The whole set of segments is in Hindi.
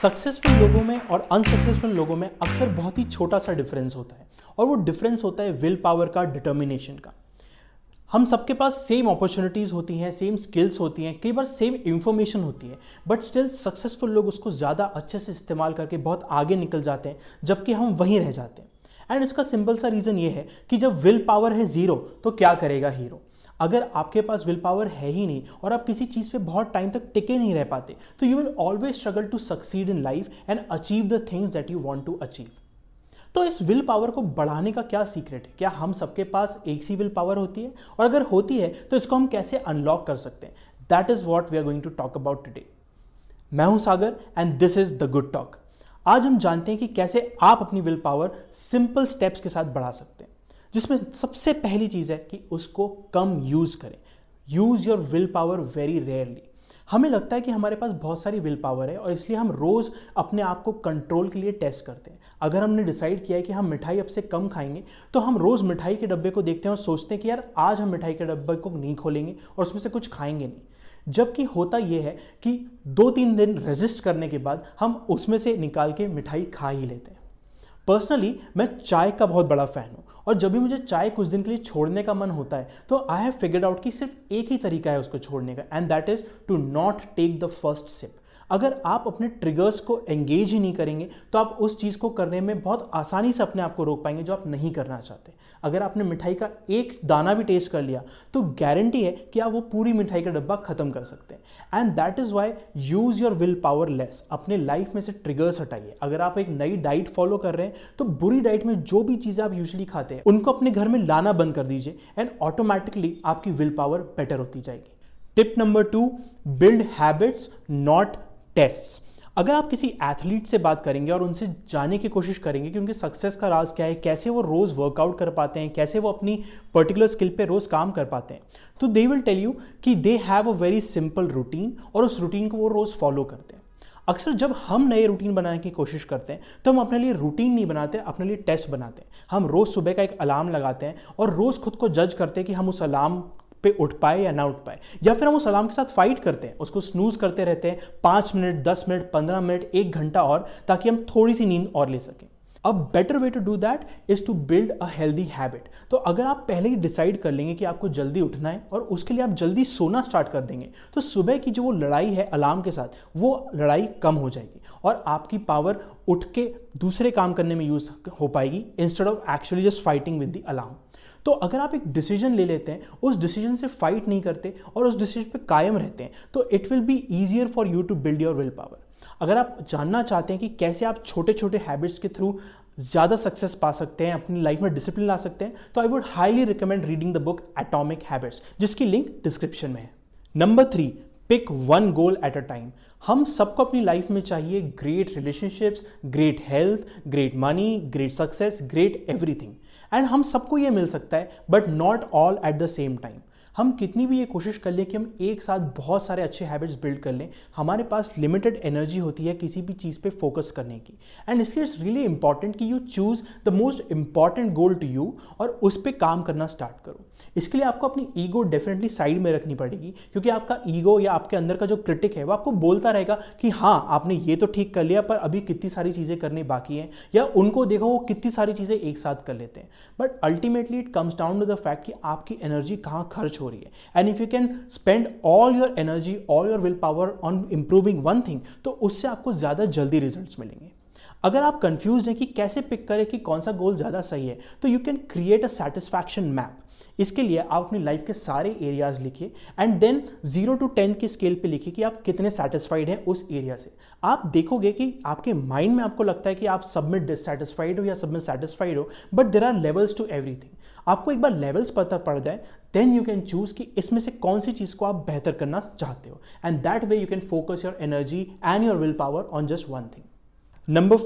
सक्सेसफुल लोगों में और अनसक्सेसफुल लोगों में अक्सर बहुत ही छोटा सा डिफरेंस होता है और वो डिफरेंस होता है विल पावर का, डिटर्मिनेशन का। हम सबके पास सेम अपॉर्चुनिटीज़ होती हैं, सेम स्किल्स होती हैं, कई बार सेम इंफॉर्मेशन होती है, बट स्टिल सक्सेसफुल लोग उसको ज़्यादा अच्छे से इस्तेमाल करके बहुत आगे निकल जाते हैं, जबकि हम वहीं रह जाते हैं। एंड इसका सिंपल सा रीज़न ये है कि जब विल पावर है ज़ीरो तो क्या करेगा हीरो। अगर आपके पास विल पावर है ही नहीं और आप किसी चीज़ पे बहुत टाइम तक टिके नहीं रह पाते तो you will always struggle to succeed in life and achieve the things that you want to achieve. तो इस विल पावर को बढ़ाने का क्या सीक्रेट है? क्या हम सबके पास एक सी विल पावर होती है, और अगर होती है तो इसको हम कैसे अनलॉक कर सकते हैं? That is what we are going to talk about today. मैं हूं Sagar and this is the good talk. आज हम जानते हैं कि कैसे आप अपनी विल पावर सिंपल स्टेप्स के साथ बढ़ा सकते हैं, जिसमें सबसे पहली चीज़ है कि उसको कम यूज़ करें। Use your will power very rarely. हमें लगता है कि हमारे पास बहुत सारी विल पावर है और इसलिए हम रोज़ अपने आप को कंट्रोल के लिए टेस्ट करते हैं। अगर हमने डिसाइड किया है कि हम मिठाई अब से कम खाएंगे तो हम रोज़ मिठाई के डब्बे को देखते हैं और सोचते हैं कि यार आज हम मिठाई के डब्बे को नहीं खोलेंगे और उसमें से कुछ खाएंगे नहीं। जबकि होता यह है कि 2-3 दिन रेजिस्ट करने के बाद हम उसमें से निकाल के मिठाई खा ही लेते हैं। पर्सनली मैं चाय का बहुत बड़ा फ़ैन हूँ और जब भी मुझे चाय कुछ दिन के लिए छोड़ने का मन होता है तो आई हैव फिगर्ड आउट कि सिर्फ एक ही तरीका है उसको छोड़ने का, and that is to not take the first sip. अगर आप अपने ट्रिगर्स को एंगेज ही नहीं करेंगे तो आप उस चीज़ को करने में बहुत आसानी से अपने आप को रोक पाएंगे जो आप नहीं करना चाहते। अगर आपने मिठाई का एक दाना भी टेस्ट कर लिया तो गारंटी है कि आप वो पूरी मिठाई का डब्बा खत्म कर सकते हैं। And that is why use your will power less. अपने लाइफ में से ट्रिगर्स हटाइए। अगर आप एक नई डाइट फॉलो कर रहे हैं तो बुरी डाइट में जो भी चीज़ें आप यूजुअली खाते हैं उनको अपने घर में लाना बंद कर दीजिए एंड ऑटोमेटिकली आपकी विल पावर बेटर होती जाएगी। Tip number 2, build habits not tests. अगर आप किसी एथलीट से बात करेंगे और उनसे जानने की कोशिश करेंगे कि उनके सक्सेस का राज क्या है, कैसे वो रोज़ वर्कआउट कर पाते हैं, कैसे वो अपनी पर्टिकुलर स्किल पे रोज़ काम कर पाते हैं, तो दे विल टेल यू कि they have a very simple routine और उस रूटीन को वो रोज़ फॉलो करते हैं। अक्सर जब हम नए रूटीन बनाने की कोशिश करते हैं तो हम अपने लिए रूटीन नहीं बनाते, अपने लिए टेस्ट बनाते हैं। हम रोज़ सुबह का एक अलार्म लगाते हैं और रोज़ खुद को जज करते हैं कि हम उस अलार्म पे उठ पाए या ना उठ पाए, या फिर हम उस अलार्म के साथ फाइट करते हैं, उसको स्नूज करते रहते हैं 5 मिनट, 10 मिनट, 15 मिनट, 1 घंटा और, ताकि हम थोड़ी सी नींद और ले सकें। अब better way to do that is to build a healthy habit. तो अगर आप पहले ही डिसाइड कर लेंगे कि आपको जल्दी उठना है और उसके लिए आप जल्दी सोना स्टार्ट कर देंगे तो सुबह की जो वो लड़ाई है अलार्म के साथ, वो लड़ाई कम हो जाएगी और आपकी पावर उठ के दूसरे काम करने में यूज हो पाएगी instead of actually just fighting with the alarm. तो अगर आप एक डिसीजन ले लेते हैं, उस डिसीजन से फाइट नहीं करते और उस डिसीजन पे कायम रहते हैं, तो it will be easier for you to build your will power. अगर आप जानना चाहते हैं कि कैसे आप छोटे छोटे हैबिट्स के थ्रू ज़्यादा सक्सेस पा सकते हैं, अपनी लाइफ में डिसिप्लिन ला सकते हैं, तो I would highly recommend reading the book atomic habits, जिसकी लिंक डिस्क्रिप्शन में है। Number 3, pick one goal at a time. हम सबको अपनी लाइफ में चाहिए great relationships, great health, great money, great success, great everything, and हम सबको ये मिल सकता है but not all at the same time. हम कितनी भी ये कोशिश कर लें कि हम एक साथ बहुत सारे अच्छे हैबिट्स बिल्ड कर लें, हमारे पास लिमिटेड एनर्जी होती है किसी भी चीज़ पे फोकस करने की। एंड इसलिए इट्स रियली इंपॉर्टेंट कि you choose the most important goal to you और उस पर काम करना स्टार्ट करो। इसके लिए आपको अपनी ईगो डेफिनेटली साइड में रखनी पड़ेगी, क्योंकि आपका ईगो या आपके अंदर का जो क्रिटिक है वो आपको बोलता रहेगा कि हाँ आपने ये तो ठीक कर लिया पर अभी कितनी सारी चीज़ें करनी बाकी हैं, या उनको देखो वो कितनी सारी चीज़ें एक साथ कर लेते हैं। But ultimately it comes down to the fact कि आपकी एनर्जी कहाँ खर्च हो रही है। And if you can spend all your energy, all your will power on improving one thing, तो उससे आपको ज़्यादा जल्दी रिजल्ट्स मिलेंगे। अगर आप कंफ्यूज हैं कि कैसे पिक करें कि कौन सा गोल ज़्यादा सही है, तो you can create a satisfaction map. इसके लिए आप अपनी लाइफ के सारे एरियाज लिखिए एंड देन 0 to 10 की स्केल पे लिखिए कि आप कितने सेटिस्फाइड हैं उस एरिया से। आप देखोगे कि आपके माइंड में आपको लगता है कि आप सब में डिससेटिस्फाइड हो या सब में सेटिस्फाइड हो, but there are levels to everything. आपको एक बार लेवल्स पता पड़ जाए देन यू कैन चूज कि इसमें से कौन सी चीज़ को आप बेहतर करना चाहते हो, and that way you can focus your energy and your will power on just one thing. Number 4,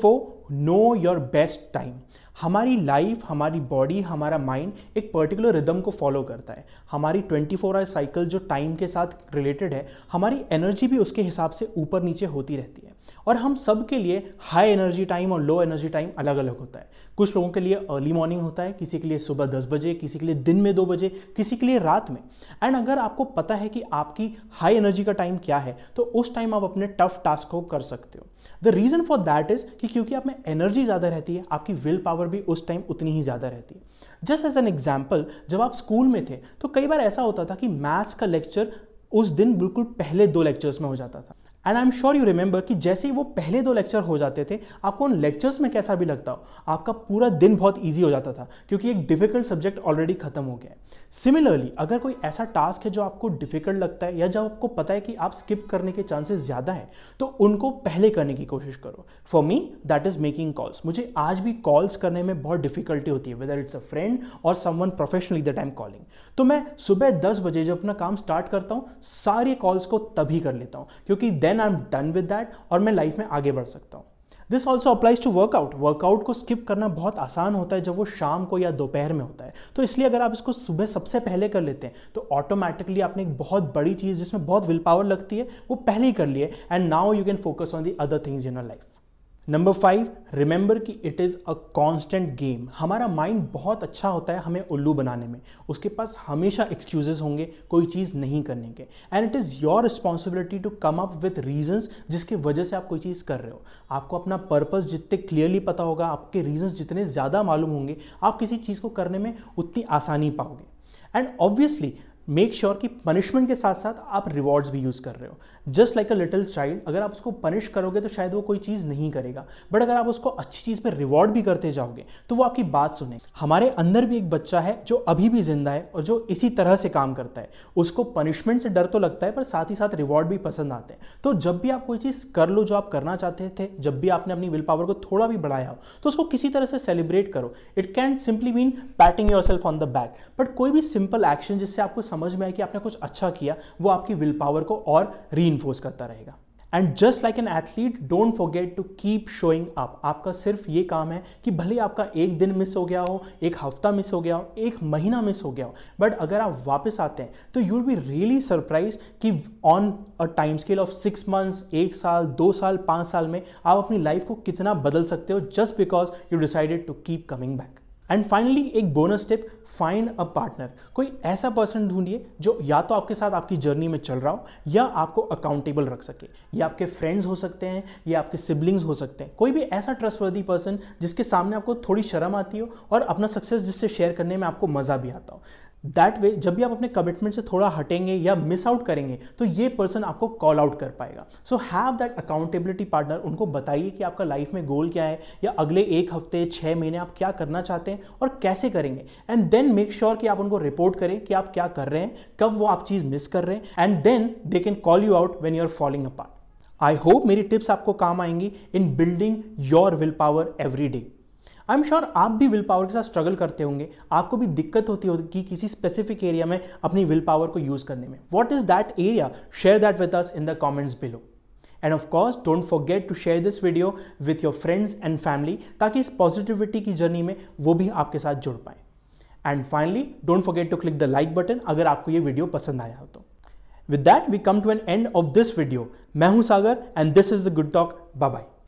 know your best time. हमारी लाइफ, हमारी बॉडी, हमारा माइंड एक पर्टिकुलर रिदम को फॉलो करता है। हमारी 24 आवर साइकिल जो टाइम के साथ रिलेटेड है, हमारी एनर्जी भी उसके हिसाब से ऊपर नीचे होती रहती है। और हम सब के लिए हाई एनर्जी टाइम और लो एनर्जी टाइम अलग अलग होता है। कुछ लोगों के लिए अर्ली मॉर्निंग होता है, किसी के लिए सुबह 10 बजे, किसी के लिए दिन में 2 बजे, किसी के लिए रात में। एंड अगर आपको पता है कि आपकी हाई एनर्जी का टाइम क्या है, तो उस टाइम आप अपने टफ टास्क को कर सकते हो। The reason for that is कि क्योंकि आप में एनर्जी ज़्यादा रहती है, आपकी विल पावर भी उस टाइम उतनी ही ज़्यादा रहती है। जस्ट एज एन एग्जाम्पल, जब आप स्कूल में थे तो कई बार ऐसा होता था कि मैथ्स का लेक्चर उस दिन बिल्कुल पहले 2 लेक्चर्स में हो जाता था। And I am sure you remember कि जैसे ही वो पहले 2 लेक्चर हो जाते थे, आपको उन लेक्चर्स में कैसा भी लगता हो, आपका पूरा दिन बहुत ईजी हो जाता था, क्योंकि एक डिफिकल्ट सब्जेक्ट ऑलरेडी खत्म हो गया है। सिमिलरली, अगर कोई ऐसा टास्क है जो आपको डिफिकल्ट लगता है या जब आपको पता है कि आप स्किप करने के चांसेस ज़्यादा है, तो उनको पहले करने की कोशिश करो। For me that is making calls. मुझे आज भी कॉल्स करने में बहुत डिफिकल्टी होती है, वेदर इट्स अ फ्रेंड और someone professionally that I am calling. तो मैं सुबह 10 बजे जब अपना काम स्टार्ट करता हूँ, सारे कॉल्स को तभी कर लेता हूँ, क्योंकि then I am done with that और मैं लाइफ में आगे बढ़ सकता हूँ। This also applies to workout. Workout को स्किप करना बहुत आसान होता है जब वो शाम को या दोपहर में होता है। तो इसलिए अगर आप इसको सुबह सबसे पहले कर लेते हैं, तो ऑटोमेटिकली आपने एक बहुत बड़ी चीज़ जिसमें बहुत विल पावर लगती है, वो पहले ही कर लिए। And now you can focus on the other things in your life. Number 5, remember कि it is a constant game. हमारा माइंड बहुत अच्छा होता है हमें उल्लू बनाने में। उसके पास हमेशा एक्सक्यूजेस होंगे कोई चीज़ नहीं करने के। And it is your responsibility to come up with reasons जिसकी वजह से आप कोई चीज़ कर रहे हो। आपको अपना पर्पस जितने क्लियरली पता होगा, आपके रीजंस जितने ज़्यादा मालूम होंगे, आप किसी चीज़ को करने में उतनी आसानी पाओगे। एंड ऑब्वियसली मेक श्योर कि पनिशमेंट के साथ साथ आप रिवॉर्ड्स भी यूज़ कर रहे हो। Just like a little child, अगर आप उसको पनिश करोगे तो शायद वो कोई चीज़ नहीं करेगा, बट अगर आप उसको अच्छी चीज़ पे रिवॉर्ड भी करते जाओगे तो वो आपकी बात सुने। हमारे अंदर भी एक बच्चा है जो अभी भी जिंदा है और जो इसी तरह से काम करता है। उसको पनिशमेंट से डर तो लगता है, पर साथ ही साथ रिवॉर्ड भी पसंद आते हैं। तो जब भी आप कोई चीज़ कर लो जो आप करना चाहते थे, जब भी आपने अपनी विल पावर को थोड़ा भी बढ़ाया हो, तो उसको किसी तरह से सेलिब्रेट करो। It can simply mean patting yourself on the back, but कोई भी सिंपल एक्शन जिससे आपको समझ में आए कि आपने कुछ अच्छा किया, वो आपकी विल पावर को और रीइंफोर्स करता रहेगा। And just like an athlete, don't forget to keep showing up. आपका सिर्फ ये काम है कि भले आपका एक दिन मिस हो गया हो, एक हफ्ता मिस हो गया हो, एक महीना मिस हो गया हो, बट अगर आप वापस आते हैं तो you will be really surprise कि on a time scale of 6 months, 1 साल, 2 साल, 5 साल में आप अपनी लाइफ को कितना बदल सकते हो, just because you decided to keep coming back. And finally एक bonus tip, find a partner. कोई ऐसा पर्सन ढूंढिए जो या तो आपके साथ आपकी जर्नी में चल रहा हो या आपको अकाउंटेबल रख सके। ये आपके फ्रेंड्स हो सकते हैं या आपके सिबलिंग्स हो सकते हैं। कोई भी ऐसा ट्रस्टवर्दी पर्सन जिसके सामने आपको थोड़ी शर्म आती हो और अपना सक्सेस जिससे शेयर करने में आपको मज़ा भी आता हो। दैट वे जब भी आप अपने कमिटमेंट से थोड़ा हटेंगे या मिस आउट करेंगे तो ये पर्सन आपको कॉल आउट कर पाएगा। So have that accountability partner. उनको बताइए कि आपका लाइफ में गोल क्या है या अगले 1 हफ्ते, 6 महीने आप क्या करना चाहते हैं और कैसे करेंगे। एंड देन मेक श्योर कि आप उनको रिपोर्ट करें कि आप क्या कर रहे हैं, कब वो आप चीज़ मिस कर रहे हैं, and then they can call you out when you are falling apart. I hope मेरी टिप्स आपको काम आएंगी in building your will power every day. I am sure आप भी विल पावर के साथ स्ट्रगल करते होंगे। आपको भी दिक्कत होती होगी किसी स्पेसिफिक एरिया में अपनी विल पावर को यूज करने में। What is that area? Share that with us in the comments below. And of course don't forget to share this video with your friends and family, ताकि इस पॉजिटिविटी की जर्नी में वो भी आपके साथ जुड़ पाए। And finally don't forget to click the like button अगर आपको ये वीडियो पसंद आया हो तो। With that we come to an end of this video. मैं हूं Sagar and this is the good talk. Bye bye.